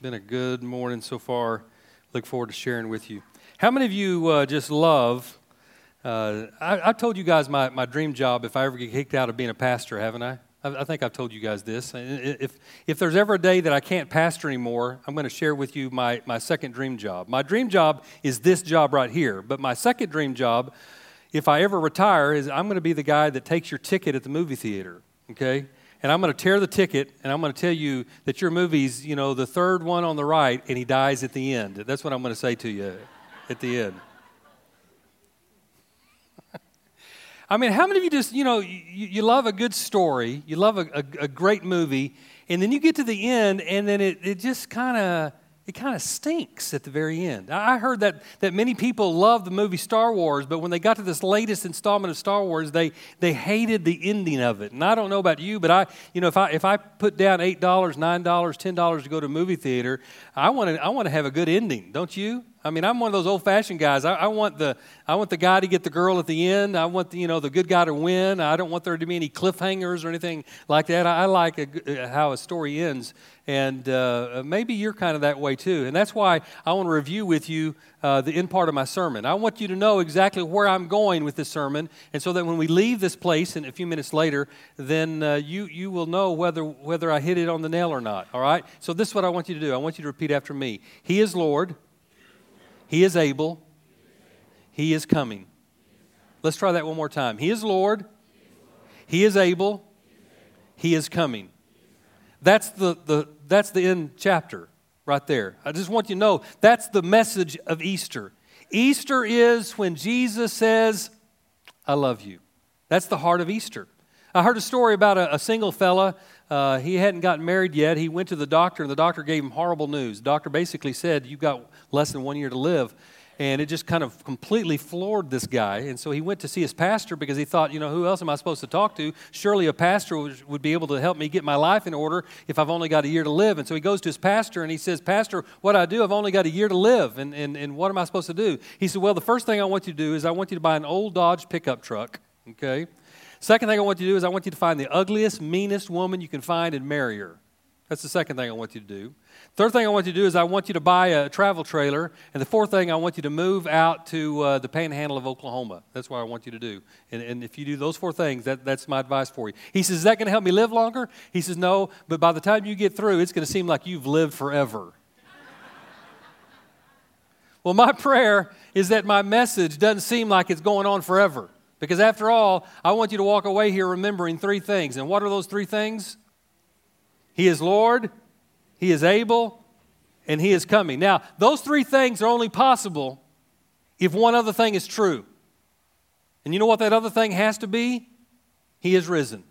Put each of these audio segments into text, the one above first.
Been a good morning so far. Look forward to sharing with you. How many of you just love, I told you guys my dream job if I ever get kicked out of being a pastor, haven't I? I think I've told you guys this. If there's ever a day that I can't pastor anymore, I'm going to share with you my second dream job. My dream job is this job right here. But my second dream job, if I ever retire, is I'm going to be the guy that takes your ticket at the movie theater, okay? And I'm going to tear the ticket, and I'm going to tell you that your movie's, the third one on the right, and he dies at the end. That's what I'm going to say to you at the end. I mean, how many of you just, you love a good story, you love a great movie, and then you get to the end, and then it just kind of stinks at the very end. I heard that many people love the movie Star Wars, but when they got to this latest installment of Star Wars, they hated the ending of it. And I don't know about you, but if I put down $8, $9, $10 to go to a movie theater, I want to have a good ending, don't you? I mean, I'm one of those old-fashioned guys. I want the guy to get the girl at the end. I want the good guy to win. I don't want there to be any cliffhangers or anything like that. I like how a story ends, and maybe you're kind of that way too. And that's why I want to review with you the end part of my sermon. I want you to know exactly where I'm going with this sermon, and so that when we leave this place and a few minutes later, then you will know whether I hit it on the nail or not. All right. So this is what I want you to do. I want you to repeat after me. He is Lord. He is able. He is coming. Let's try that one more time. He is Lord. He is able. He is coming. That's the end chapter right there. I just want you to know that's the message of Easter. Easter is when Jesus says, I love you. That's the heart of Easter. I heard a story about a single fella. He hadn't gotten married yet. He went to the doctor, and the doctor gave him horrible news. The doctor basically said, you've got less than 1 year to live. And it just kind of completely floored this guy. And so he went to see his pastor because he thought, who else am I supposed to talk to? Surely a pastor would be able to help me get my life in order if I've only got a year to live. And so he goes to his pastor and he says, Pastor, what do I do? I've only got a year to live. And what am I supposed to do? He said, well, the first thing I want you to do is I want you to buy an old Dodge pickup truck, okay? Second thing I want you to do is I want you to find the ugliest, meanest woman you can find and marry her. That's the second thing I want you to do. Third thing I want you to do is I want you to buy a travel trailer. And the fourth thing, I want you to move out to the panhandle of Oklahoma. That's what I want you to do. And if you do those four things, that's my advice for you. He says, is that going to help me live longer? He says, no, but by the time you get through, it's going to seem like you've lived forever. Well, my prayer is that my message doesn't seem like it's going on forever. Because after all, I want you to walk away here remembering three things. And what are those three things? He is Lord, He is able, and He is coming. Now, those three things are only possible if one other thing is true. And you know what that other thing has to be? He is risen.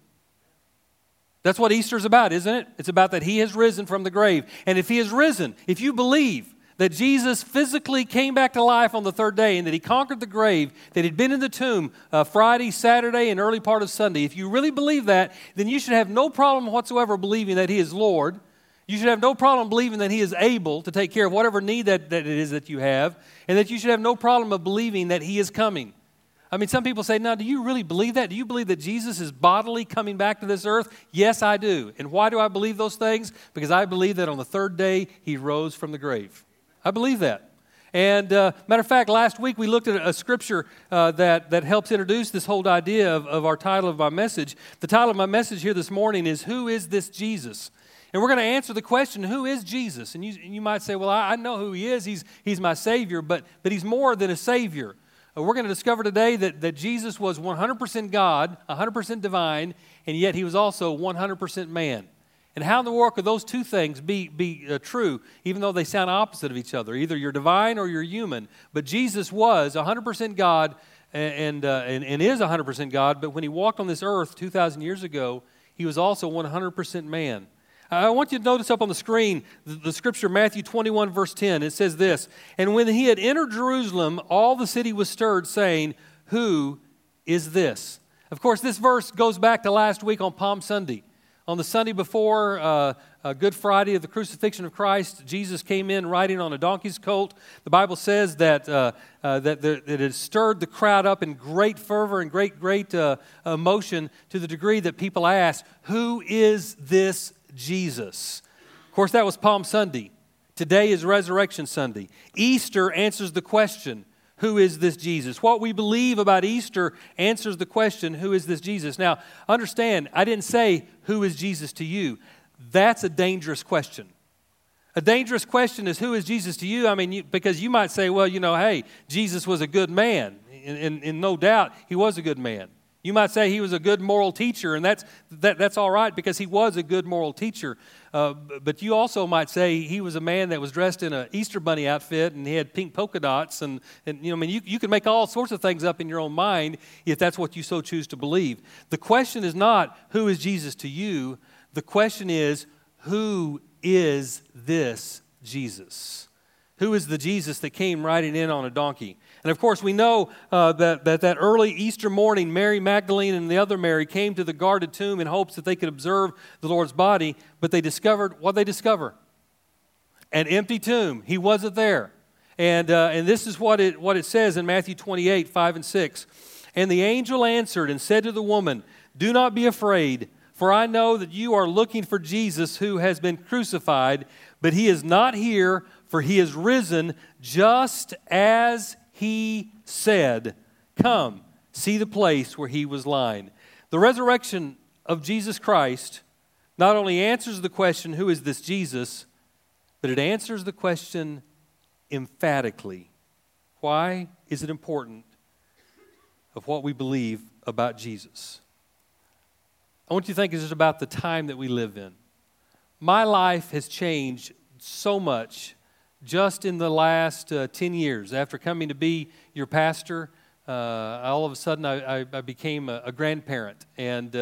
That's what Easter's about, isn't it? It's about that He has risen from the grave. And if He has risen, if you believe that Jesus physically came back to life on the third day and that He conquered the grave, that He'd been in the tomb Friday, Saturday, and early part of Sunday. If you really believe that, then you should have no problem whatsoever believing that He is Lord. You should have no problem believing that He is able to take care of whatever need that it is that you have, and that you should have no problem of believing that He is coming. I mean, some people say, now, do you really believe that? Do you believe that Jesus is bodily coming back to this earth? Yes, I do. And why do I believe those things? Because I believe that on the third day, He rose from the grave. I believe that. And matter of fact, last week we looked at a scripture that helps introduce this whole idea of our title of my message. The title of my message here this morning is, Who is this Jesus? And we're going to answer the question, who is Jesus? And you might say, well, I know who He is. He's my Savior, but He's more than a Savior. We're going to discover today that Jesus was 100% God, 100% divine, and yet He was also 100% man. And how in the world could those two things be true, even though they sound opposite of each other? Either you're divine or you're human. But Jesus was 100% God and is 100% God, but when He walked on this earth 2,000 years ago, He was also 100% man. I want you to notice up on the screen the scripture, Matthew 21, verse 10. It says this, and when He had entered Jerusalem, all the city was stirred, saying, Who is this? Of course, this verse goes back to last week on Palm Sunday. On the Sunday before Good Friday of the crucifixion of Christ, Jesus came in riding on a donkey's colt. The Bible says that it stirred the crowd up in great fervor and great emotion to the degree that people asked, who is this Jesus? Of course, that was Palm Sunday. Today is Resurrection Sunday. Easter answers the question, who is this Jesus? What we believe about Easter answers the question, who is this Jesus? Now, understand, I didn't say, who is Jesus to you? That's a dangerous question. A dangerous question is, who is Jesus to you? I mean, because you might say, well, hey, Jesus was a good man. And no doubt, he was a good man. You might say he was a good moral teacher, and that's all right because he was a good moral teacher. But you also might say he was a man that was dressed in an Easter bunny outfit and he had pink polka dots. And you can make all sorts of things up in your own mind if that's what you so choose to believe. The question is not, who is Jesus to you? The question is, who is this Jesus? Who is the Jesus that came riding in on a donkey? And of course, we know that early Easter morning, Mary Magdalene and the other Mary came to the guarded tomb in hopes that they could observe the Lord's body, but they discovered, what they discover? An empty tomb. He wasn't there. And this is what it says in Matthew 28, 5 and 6. And the angel answered and said to the woman, "Do not be afraid, for I know that you are looking for Jesus who has been crucified, but he is not here, for he is risen just as he said. Come, see the place where he was lying." The resurrection of Jesus Christ not only answers the question, who is this Jesus, but it answers the question emphatically. Why is it important of what we believe about Jesus? I want you to think just about the time that we live in. My life has changed so much just in the last 10 years. After coming to be your pastor, all of a sudden I became a grandparent and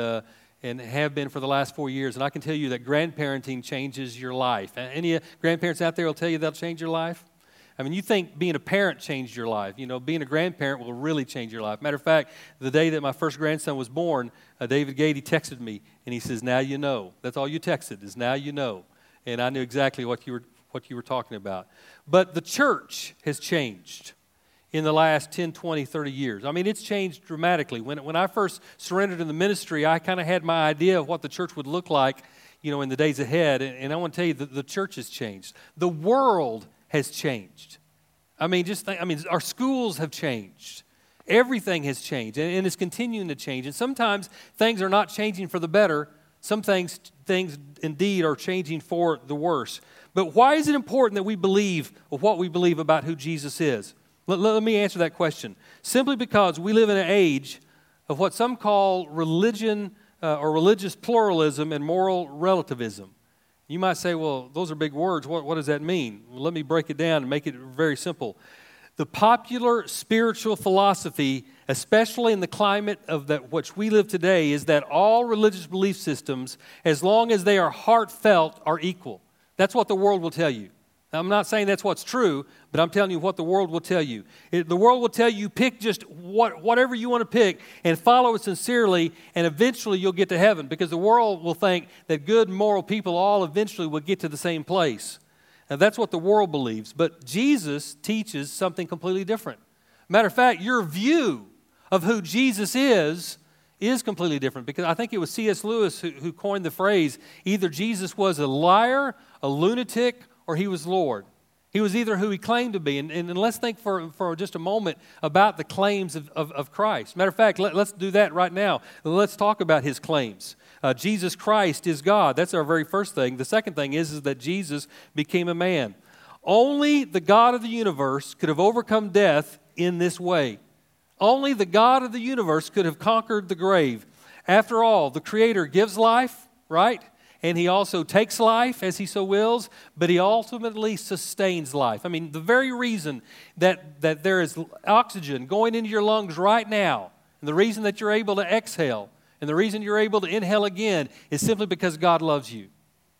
have been for the last 4 years. And I can tell you that grandparenting changes your life. Any grandparents out there will tell you that'll change your life? I mean, you think being a parent changed your life. Being a grandparent will really change your life. Matter of fact, the day that my first grandson was born, David Gady texted me, and he says, "Now you know." That's all you texted, is "now you know." And I knew exactly what you were talking about. But the church has changed in the last 10, 20, 30 years. I mean, it's changed dramatically. When I first surrendered in the ministry, I kind of had my idea of what the church would look like, in the days ahead. And I want to tell you that the church has changed. The world has changed. I mean, our schools have changed. Everything has changed, and it's continuing to change. And sometimes things are not changing for the better. Some things indeed are changing for the worse. But why is it important that we believe what we believe about who Jesus is? Let me answer that question. Simply because we live in an age of what some call religion or religious pluralism and moral relativism. You might say, well, those are big words. What does that mean? Well, let me break it down and make it very simple. The popular spiritual philosophy, especially in the climate of that which we live today, is that all religious belief systems, as long as they are heartfelt, are equal. That's what the world will tell you. Now, I'm not saying that's what's true, but I'm telling you what the world will tell you. The world will tell you pick just whatever you want to pick and follow it sincerely, and eventually you'll get to heaven, because the world will think that good moral people all eventually will get to the same place. Now, that's what the world believes, but Jesus teaches something completely different. Matter of fact, your view of who Jesus is completely different, because I think it was C.S. Lewis who coined the phrase, either Jesus was a liar, a lunatic, or he was Lord. He was either who he claimed to be. And let's think for just a moment about the claims of Christ. Matter of fact, let's do that right now. Let's talk about his claims. Jesus Christ is God. That's our very first thing. The second thing is that Jesus became a man. Only the God of the universe could have overcome death in this way. Only the God of the universe could have conquered the grave. After all, the Creator gives life, right? And he also takes life as he so wills, but he ultimately sustains life. I mean, the very reason that there is oxygen going into your lungs right now, and the reason that you're able to exhale, and the reason you're able to inhale again is simply because God loves you.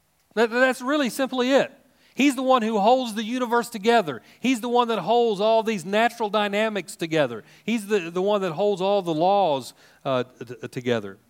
That's really simply it. He's the one who holds the universe together. He's the one that holds all these natural dynamics together. He's the one that holds all the laws together.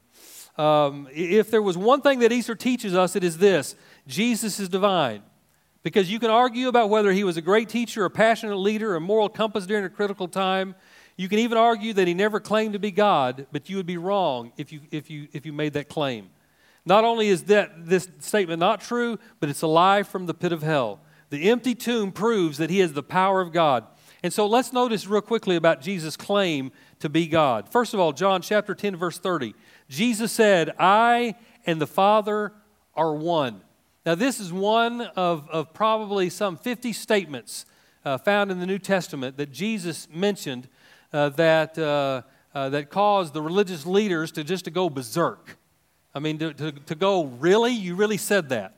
If there was one thing that Easter teaches us, it is this: Jesus is divine. Because you can argue about whether he was a great teacher, a passionate leader, a moral compass during a critical time. You can even argue that he never claimed to be God, but you would be wrong if you made that claim. Not only is this statement not true, but it's a lie from the pit of hell. The empty tomb proves that he has the power of God. And so let's notice real quickly about Jesus' claim to be God. First of all, John chapter 10, verse 30. Jesus said, I and the Father are one. Now, this is one of probably some 50 statements found in the New Testament that Jesus mentioned that caused the religious leaders to go berserk. I mean, to go, really? You really said that?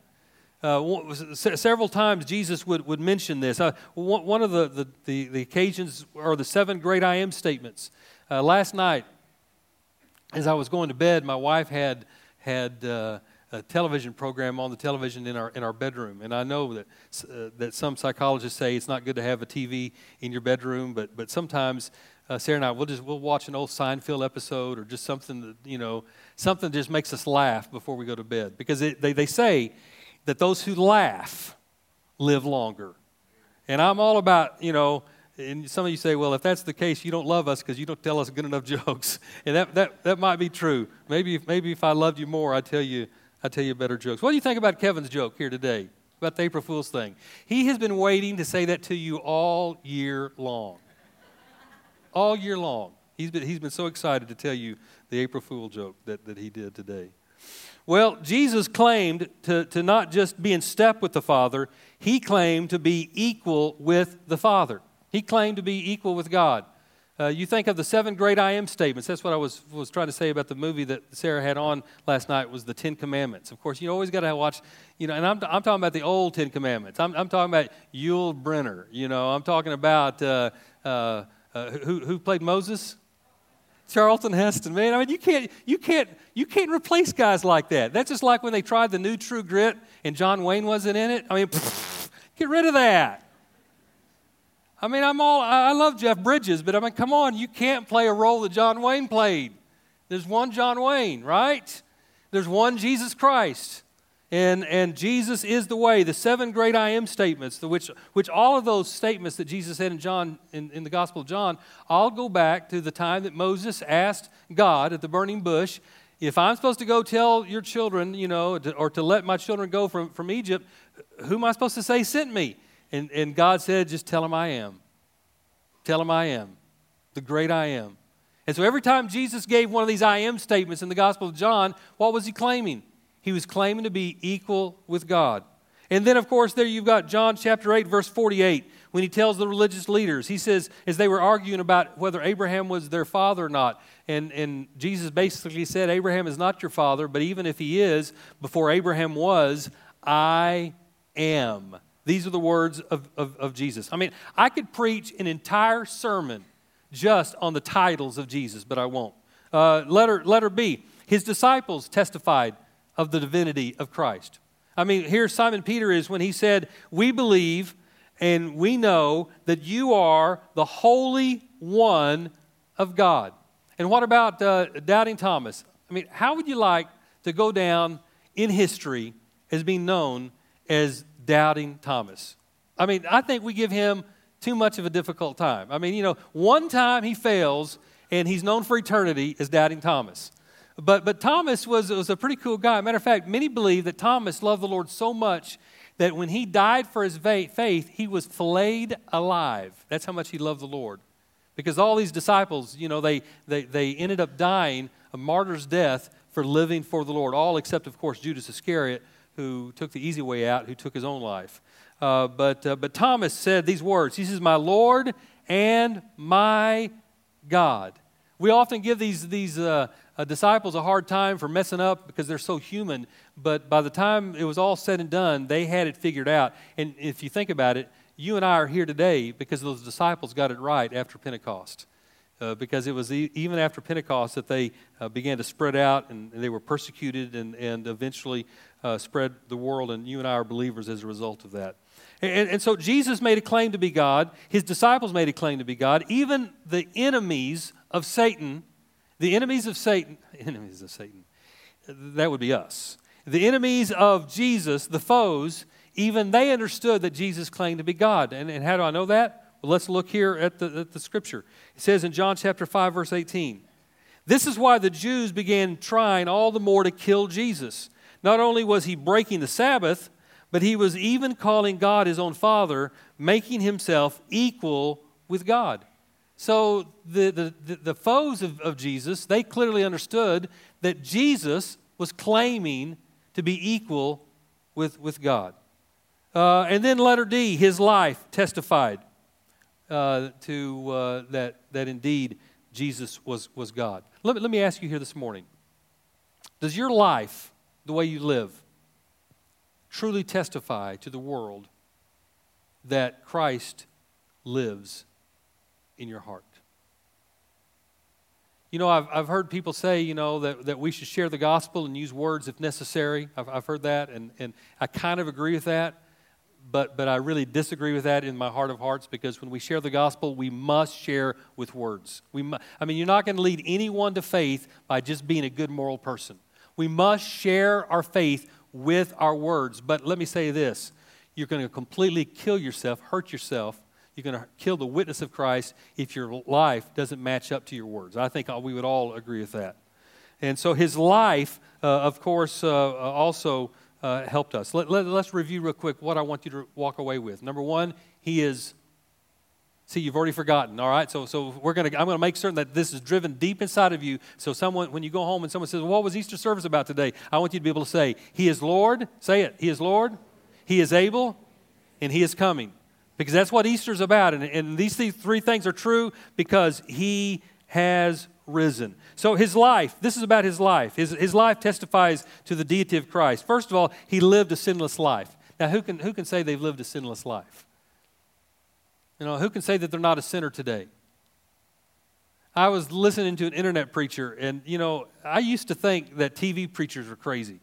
Several times Jesus would mention this. One of the occasions are the 7 great I am statements. Last night, as I was going to bed, my wife had a television program on the television in our bedroom, and I know that some psychologists say it's not good to have a TV in your bedroom, but sometimes Sarah and I we'll watch an old Seinfeld episode or just something that something just makes us laugh before we go to bed, because they say that those who laugh live longer. And I'm all about, and some of you say, well, if that's the case, you don't love us because you don't tell us good enough jokes. And that might be true. Maybe if I loved you more, I'd tell you better jokes. What do you think about Kevin's joke here today, about the April Fool's thing? He has been waiting to say that to you all year long. All year long. He's been so excited to tell you the April Fool joke that he did today. Well, Jesus claimed to not just be in step with the Father, he claimed to be equal with the Father. He claimed to be equal with God. You think of the 7 great I am statements. That's what I was trying to say about the movie that Sarah had on last night, was the 10 Commandments. Of course, you always got to watch, and I'm talking about the old 10 Commandments. I'm talking about Yul Brynner. I'm talking about who played Moses? Charlton Heston, man. I mean, you can't replace guys like that. That's just like when they tried the new True Grit and John Wayne wasn't in it. I mean, get rid of that. I mean, I love Jeff Bridges, but I mean, come on, you can't play a role that John Wayne played. There's one John Wayne, right? There's one Jesus Christ. And Jesus is the way. The 7 great I am statements, which all of those statements that Jesus said in the Gospel of John, all go back to the time that Moses asked God at the burning bush, if I'm supposed to go tell your children, or to let my children go from Egypt, who am I supposed to say sent me? And God said, just tell him I am. Tell him I am, the great I am. And so every time Jesus gave one of these I am statements in the Gospel of John, what was he claiming? He was claiming to be equal with God. And then, of course, there you've got John chapter 8, verse 48, when he tells the religious leaders, he says, as they were arguing about whether Abraham was their father or not, and Jesus basically said, Abraham is not your father, but even if he is, before Abraham was, I am. These are the words of Jesus. I mean, I could preach an entire sermon just on the titles of Jesus, but I won't. Letter B, his disciples testified of the divinity of Christ. I mean, here Simon Peter is when he said, we believe and we know that you are the Holy One of God. And what about doubting Thomas? I mean, how would you like to go down in history as being known as doubting Thomas? I mean, I think we give him too much of a difficult time. I mean, one time he fails and he's known for eternity as doubting Thomas. But Thomas was a pretty cool guy. Matter of fact, many believe that Thomas loved the Lord so much that when he died for his faith, he was filleted alive. That's how much he loved the Lord. Because all these disciples, they ended up dying a martyr's death for living for the Lord. All except, of course, Judas Iscariot, who took the easy way out, who took his own life. But Thomas said these words. He says, my Lord and my God. We often give these disciples a hard time for messing up because they're so human, but by the time it was all said and done, they had it figured out. And if you think about it, you and I are here today because those disciples got it right after Pentecost. Because it was even after Pentecost that they began to spread out, and they were persecuted and eventually spread the world, and you and I are believers as a result of that. And so Jesus made a claim to be God. His disciples made a claim to be God. Even the enemies of Satan, that would be us. The enemies of Jesus, the foes, even they understood that Jesus claimed to be God. And how do I know that? Well, let's look here at the scripture. It says in John chapter 5, verse 18, this is why the Jews began trying all the more to kill Jesus. Not only was he breaking the Sabbath, but he was even calling God his own Father, making himself equal with God. So the foes of Jesus, they clearly understood that Jesus was claiming to be equal with God. And then letter D, his life testified to that indeed Jesus was God. Let me ask you here this morning, does your life, the way you live, truly testify to the world that Christ lives in your heart? You know, I've heard people say, you know, that we should share the gospel and use words if necessary. I've heard that, and I kind of agree with that, but I really disagree with that in my heart of hearts, because when we share the gospel, we must share with words. You're not going to lead anyone to faith by just being a good moral person. We must share our faith with our words. But let me say this, you're going to completely kill yourself, hurt yourself. You're going to kill the witness of Christ if your life doesn't match up to your words. I think we would all agree with that. And so his life, of course, also helped us. Let's review real quick what I want you to walk away with. Number one, he is... See, you've already forgotten, all right? So I'm going to make certain that this is driven deep inside of you. So when you go home and someone says, what was Easter service about today? I want you to be able to say, he is Lord. Say it. He is Lord. He is able. And he is coming. Because that's what Easter is about. And these three things are true because he has risen. So his life, this is about his life. His life testifies to the deity of Christ. First of all, he lived a sinless life. Now, who can say they've lived a sinless life? You know, who can say that they're not a sinner today? I was listening to an internet preacher, and, you know, I used to think that TV preachers were crazy.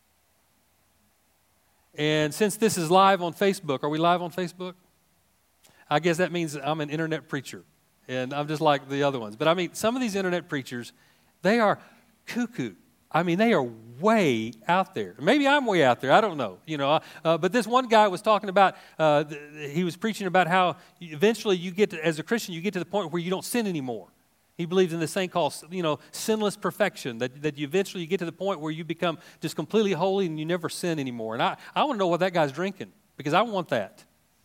And since this is live on Facebook, are we live on Facebook? I guess that means I'm an internet preacher, and I'm just like the other ones. But, I mean, some of these internet preachers, they are cuckoo. I mean, they are way out there. Maybe I'm way out there. I don't know. You know, but this one guy was talking about. He was preaching about how eventually you get to, as a Christian, you get to the point where you don't sin anymore. He believes in this thing called, you know, sinless perfection. That you eventually get to the point where you become just completely holy and you never sin anymore. And I want to know what that guy's drinking, because I want that.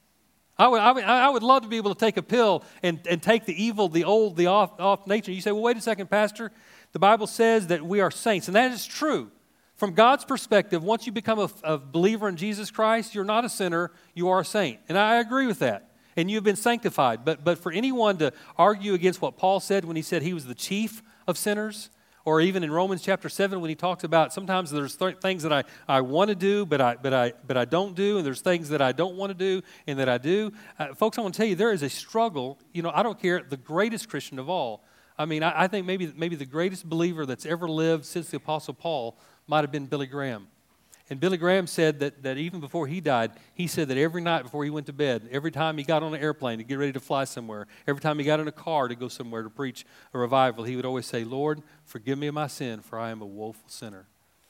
I would love to be able to take a pill and take the evil, the old, the off nature. You say, well, wait a second, Pastor. The Bible says that we are saints, and that is true. From God's perspective, once you become a believer in Jesus Christ, you're not a sinner, you are a saint. And I agree with that. And you've been sanctified. But for anyone to argue against what Paul said when he said he was the chief of sinners, or even in Romans chapter 7 when he talks about sometimes there's things that I want to do, but I don't do, and there's things that I don't want to do and that I do. Folks, I want to tell you, there is a struggle. You know, I don't care, the greatest Christian of all. I mean, I think maybe the greatest believer that's ever lived since the Apostle Paul might have been Billy Graham. And Billy Graham said that even before he died, he said that every night before he went to bed, every time he got on an airplane to get ready to fly somewhere, every time he got in a car to go somewhere to preach a revival, he would always say, Lord, forgive me of my sin, for I am a woeful sinner.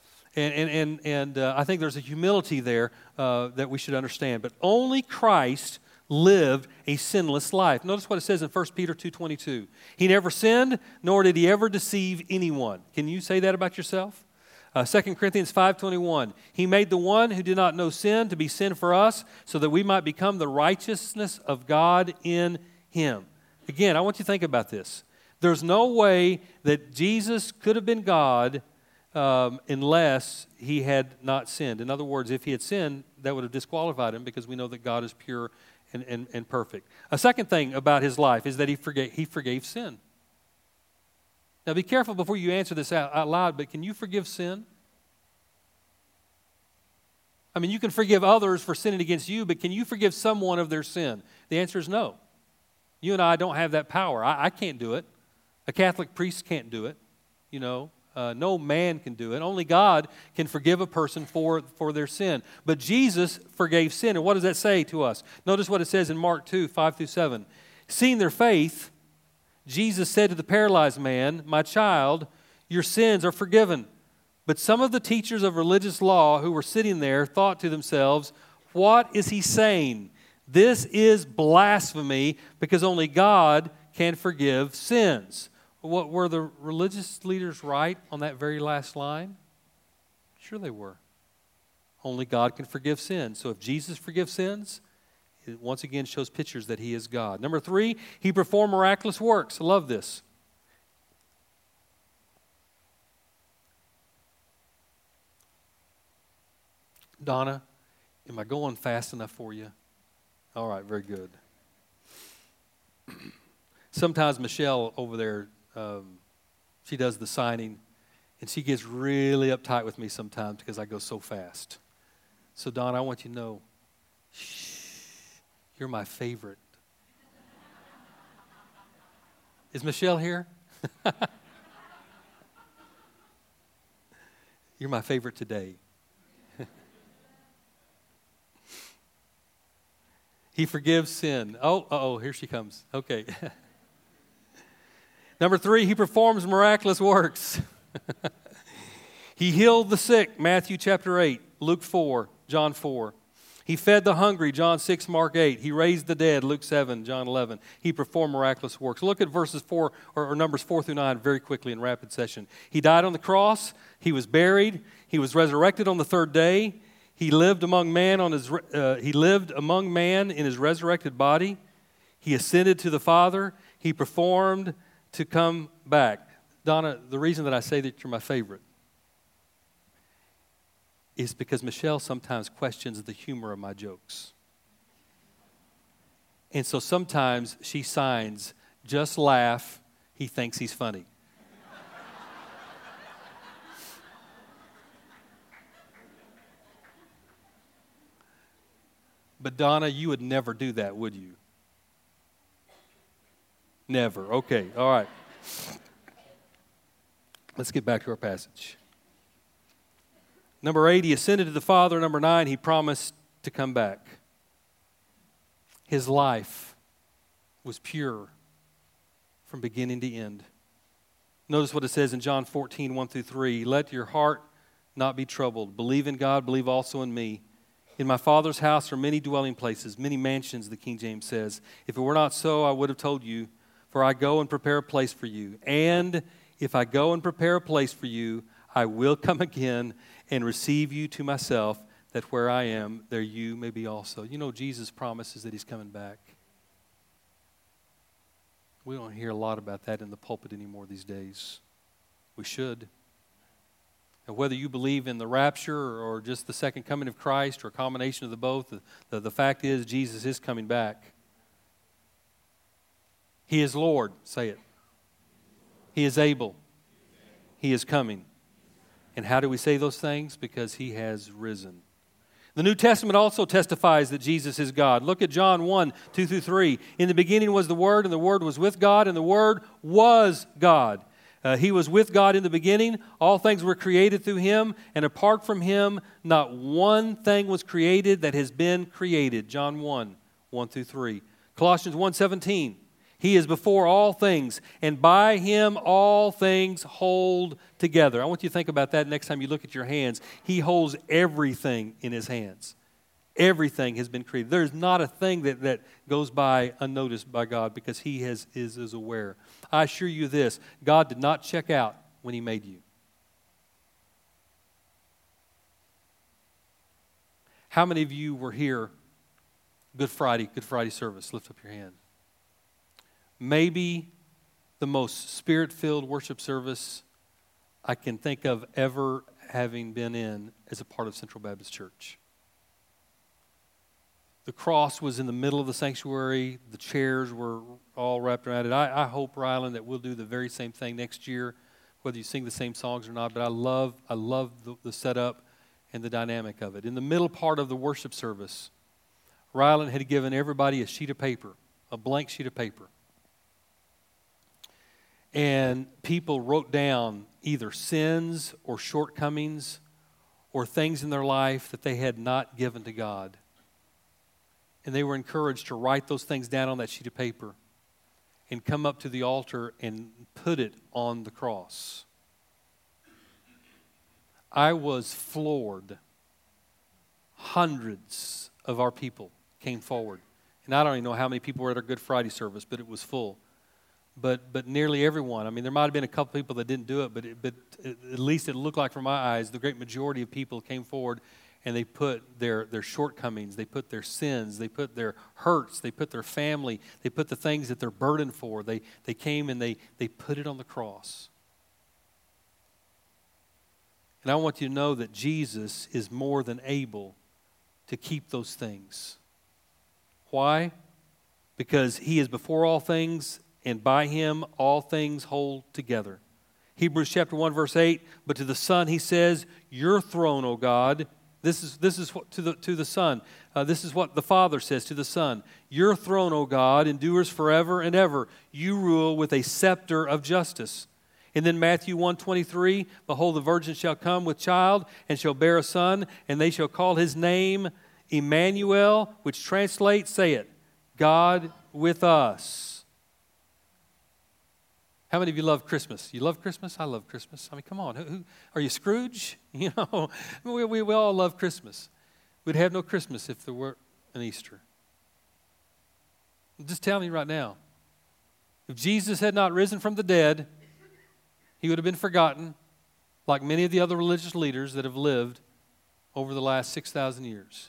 And I think there's a humility there that we should understand. But only Christ lived a sinless life. Notice what it says in 1 Peter 2:22. He never sinned, nor did he ever deceive anyone. Can you say that about yourself? 2 Corinthians 5:21. He made the one who did not know sin to be sin for us, so that we might become the righteousness of God in him. Again, I want you to think about this. There's no way that Jesus could have been God unless he had not sinned. In other words, if he had sinned, that would have disqualified him, because we know that God is pure and perfect. A second thing about his life is that he forgave sin. Now be careful before you answer this out loud, but can you forgive sin? I mean, you can forgive others for sinning against you, but can you forgive someone of their sin? The answer is no. You and I don't have that power. I can't do it. A Catholic priest can't do it. You know, no man can do it. Only God can forgive a person for their sin. But Jesus forgave sin. And what does that say to us? Notice what it says in Mark 2:5-7. Seeing their faith, Jesus said to the paralyzed man, my child, your sins are forgiven. But some of the teachers of religious law who were sitting there thought to themselves, what is he saying? This is blasphemy, because only God can forgive sins. What, were the religious leaders right on that very last line? Sure they were. Only God can forgive sins. So if Jesus forgives sins, it once again shows pictures that he is God. Number 3, he performed miraculous works. I love this. Donna, am I going fast enough for you? All right, very good. Sometimes Michelle over there, she does the signing, and she gets really uptight with me sometimes because I go so fast. So, Donna, I want you to know, you're my favorite. Is Michelle here? You're my favorite today. He forgives sin. Oh, here she comes. Okay. Number 3, he performs miraculous works. He healed the sick, Matthew chapter 8, Luke 4, John 4. He fed the hungry, John 6, Mark 8. He raised the dead, Luke 7, John 11. He performed miraculous works. Look at verses 4, or Numbers 4 through 9 very quickly in rapid session. He died on the cross. He was buried. He was resurrected on the third day. He lived among man in his resurrected body. He ascended to the Father. He performed to come back. Donna, the reason that I say that you're my favorite is because Michelle sometimes questions the humor of my jokes. And so sometimes she signs, just laugh, he thinks he's funny. But Donna, you would never do that, would you? Never. Okay, all right. Let's get back to our passage. Number 8, he ascended to the Father. Number 9, he promised to come back. His life was pure from beginning to end. Notice what it says in John 14, 1 through 3. Let your heart not be troubled. Believe in God, believe also in me. In my Father's house are many dwelling places, many mansions, the King James says. If it were not so, I would have told you, for I go and prepare a place for you. And if I go and prepare a place for you, I will come again and receive you to myself, that where I am, there you may be also. You know, Jesus promises that he's coming back. We don't hear a lot about that in the pulpit anymore these days. We should. And whether you believe in the rapture or just the second coming of Christ or a combination of the both, the fact is Jesus is coming back. He is Lord. Say it. He is able. He is coming. And how do we say those things? Because he has risen. The New Testament also testifies that Jesus is God. Look at John 1, 2 through 3. In the beginning was the Word, and the Word was with God, and the Word was God. He was with God in the beginning. All things were created through him, and apart from him, not one thing was created that has been created. John 1, 1 through 3. Colossians 1:17. He is before all things, and by him all things hold together. I want you to think about that next time you look at your hands. He holds everything in his hands. Everything has been created. There's not a thing that goes by unnoticed by God because he is aware. I assure you this, God did not check out when he made you. How many of you were here Good Friday service? Lift up your hand. Maybe the most spirit-filled worship service I can think of ever having been in as a part of Central Baptist Church. The cross was in the middle of the sanctuary. The chairs were all wrapped around it. I hope, Rylan, that we'll do the very same thing next year, whether you sing the same songs or not. But I love the setup and the dynamic of it. In the middle part of the worship service, Rylan had given everybody a sheet of paper, a blank sheet of paper. And people wrote down either sins or shortcomings or things in their life that they had not given to God. And they were encouraged to write those things down on that sheet of paper and come up to the altar and put it on the cross. I was floored. Hundreds of our people came forward. And I don't even know how many people were at our Good Friday service, but it was full. But nearly everyone. I mean, there might have been a couple people that didn't do it, but at least it looked like from my eyes, the great majority of people came forward and they put their shortcomings, they put their sins, they put their hurts, they put their family, they put the things that they're burdened for. They came and they put it on the cross. And I want you to know that Jesus is more than able to keep those things. Why? Because He is before all things, and by Him all things hold together. Hebrews chapter 1, verse 8, but to the Son He says, your throne, O God. This is what, to the Son. This is what the Father says to the Son. Your throne, O God, endures forever and ever. You rule with a scepter of justice. And then Matthew 1:23, behold, the virgin shall come with child and shall bear a son, and they shall call his name Emmanuel, which translates, say it, God with us. How many of you love Christmas? You love Christmas? I love Christmas. I mean, come on. Who are you, Scrooge? You know, we all love Christmas. We'd have no Christmas if there weren't an Easter. Just tell me right now. If Jesus had not risen from the dead, He would have been forgotten like many of the other religious leaders that have lived over the last 6,000 years.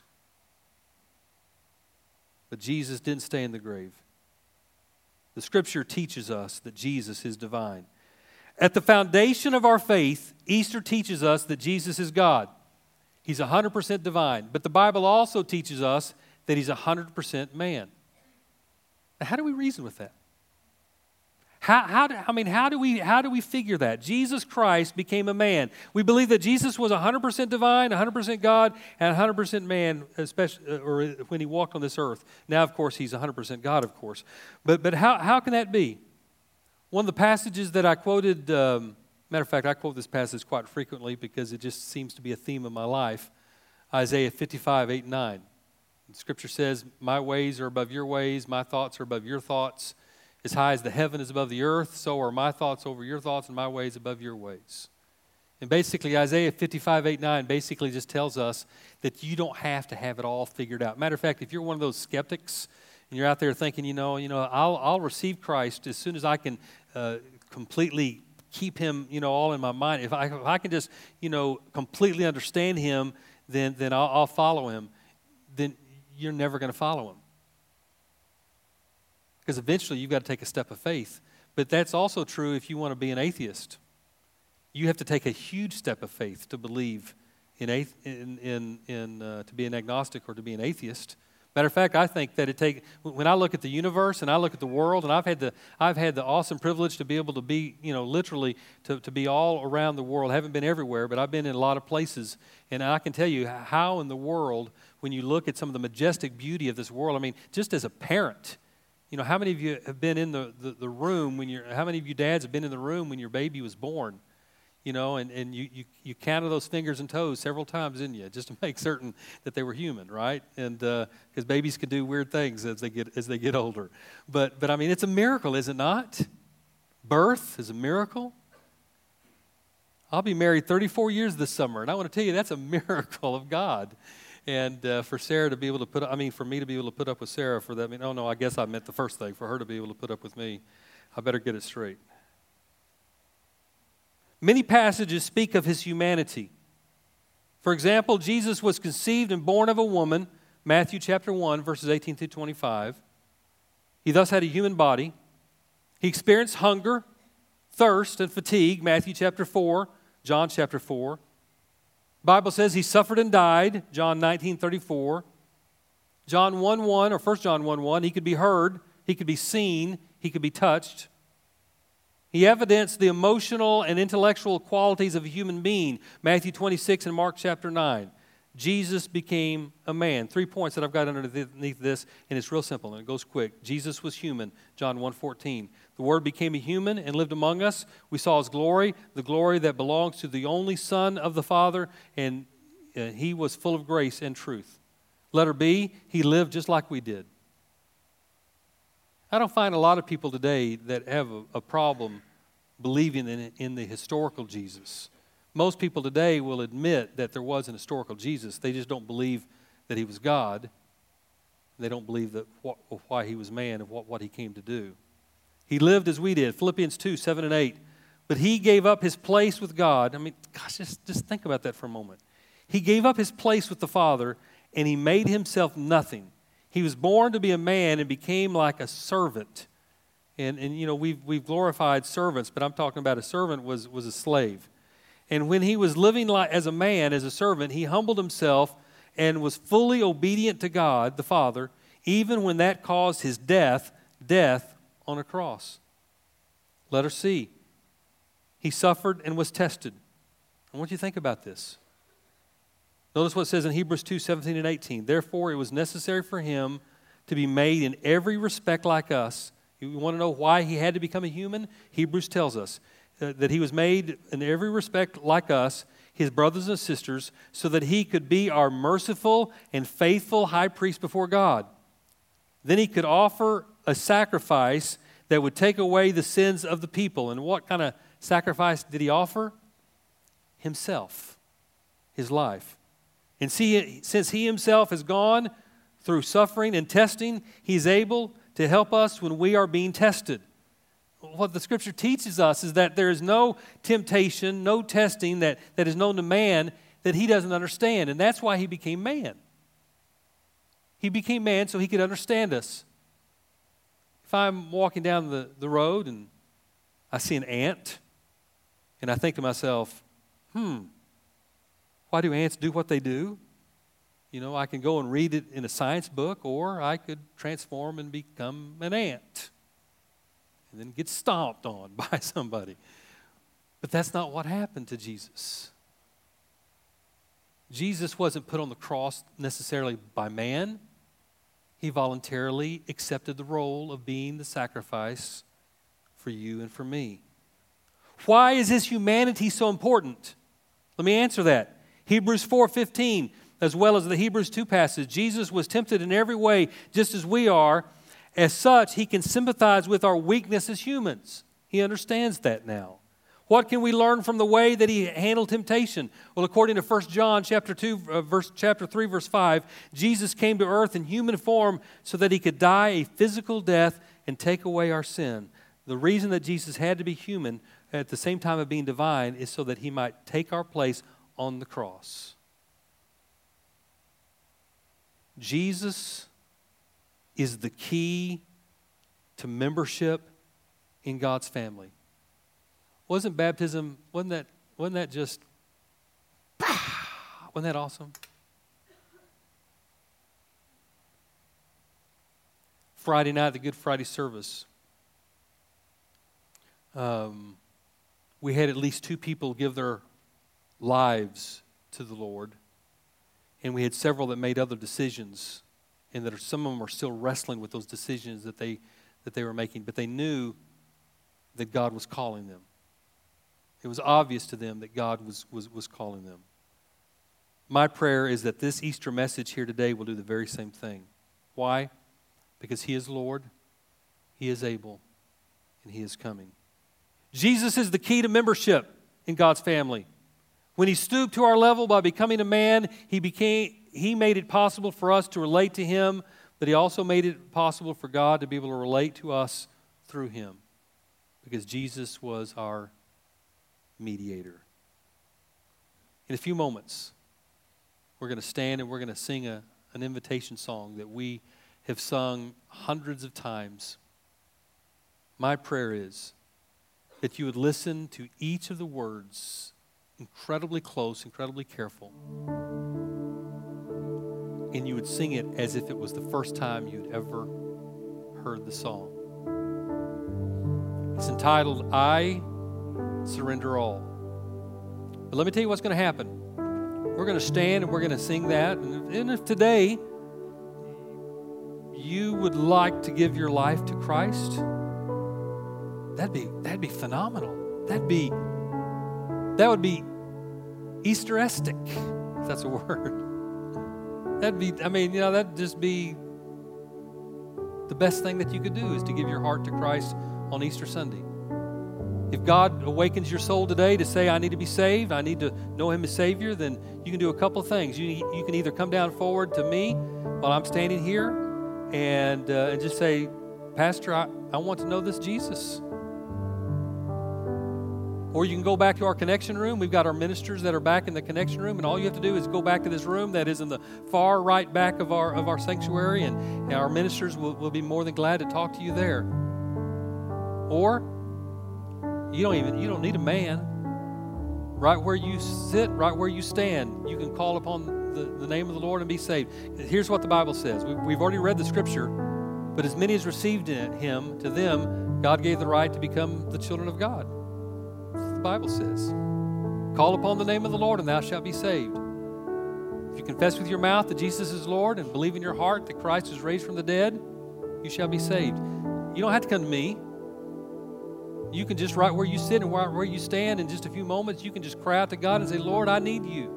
But Jesus didn't stay in the grave. The Scripture teaches us that Jesus is divine. At the foundation of our faith, Easter teaches us that Jesus is God. He's 100% divine. But the Bible also teaches us that He's 100% man. Now, how do we reason with that? How do we figure that? Jesus Christ became a man. We believe that Jesus was 100% divine, 100% God, and 100% man, especially or when He walked on this earth. Now, of course, He's 100% God, of course. But how can that be? One of the passages that I quoted, matter of fact, I quote this passage quite frequently because it just seems to be a theme of my life. Isaiah 55, 8 and 9. The Scripture says, my ways are above your ways, my thoughts are above your thoughts. As high as the heaven is above the earth, so are my thoughts over your thoughts and my ways above your ways. And basically, Isaiah 55, 8, 9 basically just tells us that you don't have to have it all figured out. Matter of fact, if you're one of those skeptics and you're out there thinking, I'll receive Christ as soon as I can completely keep Him, all in my mind. If I can just, completely understand Him, then I'll follow Him. Then you're never going to follow Him. Because eventually you've got to take a step of faith. But that's also true if you want to be an atheist. You have to take a huge step of faith to believe to be an agnostic or to be an atheist. Matter of fact, I think that when I look at the universe and I look at the world, and I've had the awesome privilege to be able to be, literally to be all around the world. I haven't been everywhere, but I've been in a lot of places. And I can tell you how in the world, when you look at some of the majestic beauty of this world, I mean, just as a parent, how many of you have been in the room how many of you dads have been in the room when your baby was born? And you counted those fingers and toes several times, didn't you? Just to make certain that they were human, right? And because babies can do weird things as they get older. But I mean, it's a miracle, is it not? Birth is a miracle. I'll be married 34 years this summer, and I want to tell you that's a miracle of God. And for Sarah to be able to for me to be able to put up with Sarah for that, I guess I meant the first thing, for her to be able to put up with me. I better get it straight. Many passages speak of His humanity. For example, Jesus was conceived and born of a woman, Matthew chapter 1, verses 18 through 25. He thus had a human body. He experienced hunger, thirst, and fatigue, Matthew chapter 4, John chapter 4. The Bible says He suffered and died, John 19:34. John 1:1 or 1 John 1:1, He could be heard, He could be seen, He could be touched. He evidenced the emotional and intellectual qualities of a human being, Matthew 26 and Mark chapter 9. Jesus became a man. 3 points that I've got underneath this, and it's real simple, and it goes quick. Jesus was human, John 1:14. The Word became a human and lived among us. We saw His glory, the glory that belongs to the only Son of the Father, and He was full of grace and truth. Letter B, He lived just like we did. I don't find a lot of people today that have a problem believing in the historical Jesus. Most people today will admit that there was an historical Jesus. They just don't believe that He was God. They don't believe that why He was man and what He came to do. He lived as we did. Philippians 2, 7 and 8. But He gave up His place with God. I mean, gosh, just think about that for a moment. He gave up his place with the Father, and he made himself nothing. He was born to be a man and became like a servant. And you know, we've glorified servants, but I'm talking about a servant was a slave. And when he was living as a man, as a servant, he humbled himself and was fully obedient to God, the Father, even when that caused his death on a cross. Letter C. He suffered and was tested. I want you to think about this. Notice what it says in Hebrews 2:17 and 18. Therefore, it was necessary for him to be made in every respect like us. You want to know why he had to become a human? Hebrews tells us that he was made in every respect like us, his brothers and sisters, so that he could be our merciful and faithful high priest before God. Then he could offer a sacrifice that would take away the sins of the people. And what kind of sacrifice did he offer? Himself, his life. And see, since he himself has gone through suffering and testing, he's able to help us when we are being tested. What the Scripture teaches us is that there is no temptation, no testing that is known to man that he doesn't understand. And that's why he became man. He became man so he could understand us. If I'm walking down the road and I see an ant, and I think to myself, why do ants do what they do? You know, I can go and read it in a science book, or I could transform and become an ant and then get stomped on by somebody. But that's not what happened to Jesus. Jesus wasn't put on the cross necessarily by man. He voluntarily accepted the role of being the sacrifice for you and for me. Why is his humanity so important? Let me answer that. Hebrews 4:15, as well as the Hebrews 2 passage. Jesus was tempted in every way, just as we are. As such, he can sympathize with our weakness as humans. He understands that now. What can we learn from the way that he handled temptation? Well, according to 1 John chapter 3, verse 5, Jesus came to earth in human form so that he could die a physical death and take away our sin. The reason that Jesus had to be human at the same time of being divine is so that he might take our place on the cross. Jesus is the key to membership in God's family. Wasn't baptism, wasn't that just, wasn't that awesome? Friday night, the Good Friday service, we had at least 2 people give their lives to the Lord, and we had several that made other decisions, and that some of them are still wrestling with those decisions that they were making, but they knew that God was calling them. It was obvious to them that God was calling them. My prayer is that this Easter message here today will do the very same thing. Why? Because he is Lord, he is able, and he is coming. Jesus is the key to membership in God's family. When he stooped to our level by becoming a man, he made it possible for us to relate to him, but he also made it possible for God to be able to relate to us through him, because Jesus was our mediator. In a few moments, we're going to stand and we're going to sing an invitation song that we have sung hundreds of times. My prayer is that you would listen to each of the words incredibly close, incredibly careful, and you would sing it as if it was the first time you'd ever heard the song. It's entitled, I Surrender All. But let me tell you what's going to happen. We're going to stand and we're going to sing that. And if today you would like to give your life to Christ, that'd be phenomenal. That would be Easteristic, if that's a word. That'd just be the best thing that you could do, is to give your heart to Christ on Easter Sunday. If God awakens your soul today to say, I need to be saved, I need to know him as Savior, then you can do a couple of things. You can either come down forward to me while I'm standing here and just say, Pastor, I want to know this Jesus. Or you can go back to our connection room. We've got our ministers that are back in the connection room, and all you have to do is go back to this room that is in the far right back of our sanctuary, and our ministers will be more than glad to talk to you there. Or you don't need a man. Right where you sit, right where you stand, you can call upon the name of the Lord and be saved. Here's what the Bible says. We've already read the scripture, but as many as received him, to them God gave the right to become the children of God. That's what the Bible says. Call upon the name of the Lord and thou shalt be saved. If you confess with your mouth that Jesus is Lord and believe in your heart that Christ was raised from the dead, you shall be saved. You don't have to come to me. You can just right where you sit and right where you stand in just a few moments, you can just cry out to God and say, Lord, I need you.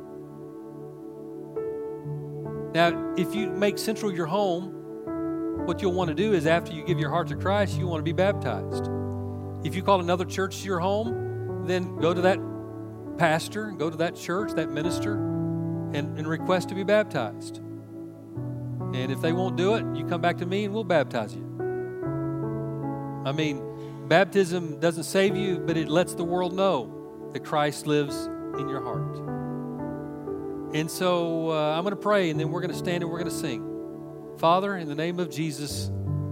Now, if you make Central your home, what you'll want to do is after you give your heart to Christ, you want to be baptized. If you call another church your home, then go to that pastor, go to that church, that minister, and request to be baptized. And if they won't do it, you come back to me and we'll baptize you. I mean, baptism doesn't save you, but it lets the world know that Christ lives in your heart. And so I'm going to pray, and then we're going to stand and we're going to sing. Father, in the name of Jesus,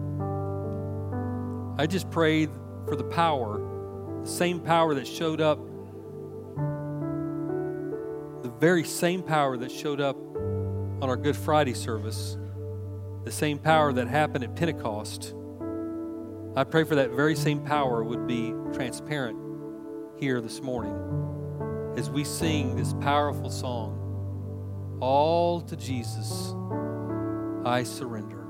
I just pray for the power, the same power that showed up, the very same power that showed up on our Good Friday service, the same power that happened at Pentecost. I pray for that very same power would be transparent here this morning as we sing this powerful song, All to Jesus I Surrender.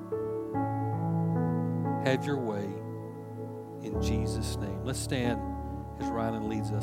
Have your way in Jesus' name. Let's stand as Rylan leads us.